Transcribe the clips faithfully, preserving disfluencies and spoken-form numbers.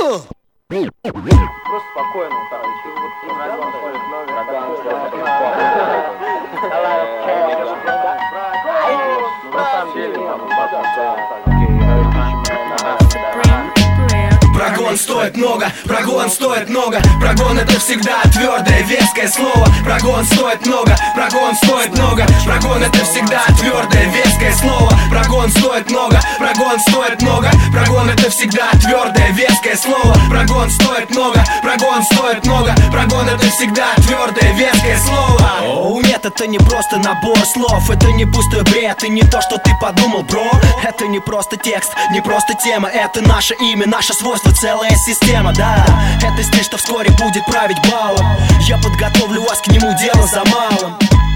Просто спокойно, товарищи. На самом деле, Прогон стоит много, прогон стоит много. Прогон это всегда твердое, веское слово. Прогон стоит много, прогон стоит много. Прогон это всегда твердое, веское слово. Прогон стоит много, прогон стоит много. Прогон это всегда твердое, веское слово. Прогон стоит много, прогон стоит много. Прогон это всегда твердое, веское слово. Оу, нет, это не просто набор слов. Это не пустой бред и не то, что ты подумал, бро. Это не просто текст, не просто тема. Это наше имя, наше свойство, целая система, да. Это стиль, что вскоре будет править балом. Я подготовлю вас к нему, дело за малым.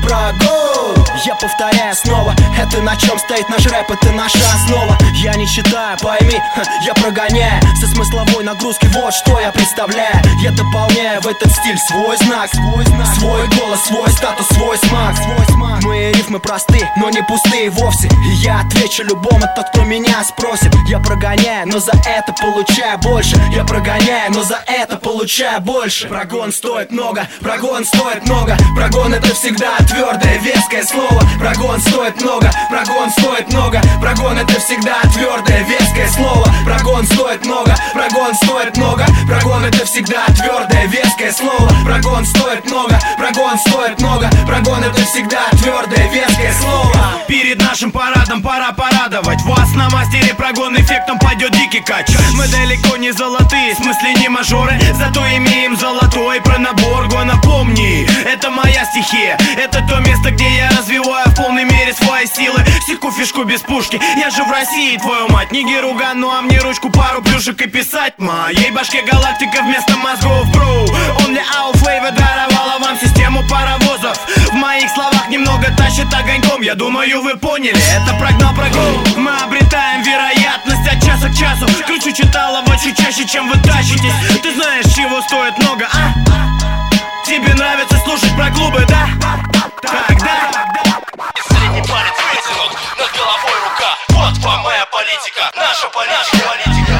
Прогон, я повторяю снова. Это на чем стоит наш рэп, это наша основа. Я не считаю, пойми, я прогоняю со смысловой нагрузки, вот что я представляю. Я дополняю в этот стиль свой знак, свой, знак, свой голос, свой статус, свой смак, свой смак. Мои рифмы просты, но не пустые вовсе. И я отвечу любому, тот, кто меня спросит. Я прогоняю, но за это получаю больше. Я прогоняю, но за это получаю больше. Прогон стоит много, прогон стоит много. Прогон это всегда твердое, веское слово. Прогон стоит много, прогон стоит много. Прогон это всегда твердое, веское слово. Прогон стоит много, прогон стоит много. Прогон это всегда твердое, веское слово. Прогон стоит много, прогон стоит много. Прогон это всегда твердое, веское слово. Перед нашим парадом пора порадовать вас. На мастере прогон эффектом пойдет дикий кач. Мы далеко не золотые, в смысле не мажоры, зато имеем золотой пронабор. Гона, помни, это моя стихия. Это то место, где я развиваю в полной мере свои силы. Секу фишку без пушки, я же в России, твою мать. Не геруган, ну а мне ручку, пару плюшек и писать. Моей башке галактика вместо мозгов, бро. Only our flavor даровала вам систему паровозов. В моих словах немного тащит огоньком. Я думаю, вы поняли, это прогнал прогон. Мы обретаем вероятность от часа к часу. Кручу читала очень чаще, чем вы тащитесь. Ты знаешь, чего стоит много, а? Тебе нравится слушать про клубы, да? Тогда средний палец вытянут, над головой рука. Вот вам моя политика, наша политика.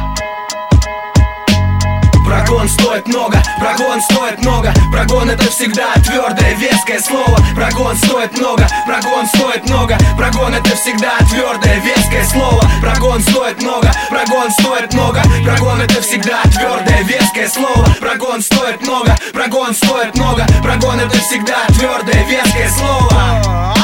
Прогон стоит много, прогон стоит много. Прогон это всегда твердое, веское слово. Прогон стоит много, прогон стоит много. Прогон это всегда твердое, веское слово. Прогон стоит много, прогон стоит много. Прогон это всегда твердое, веское слово. Прогон стоит много, прогон стоит много. Прогон это всегда твердое, веское слово.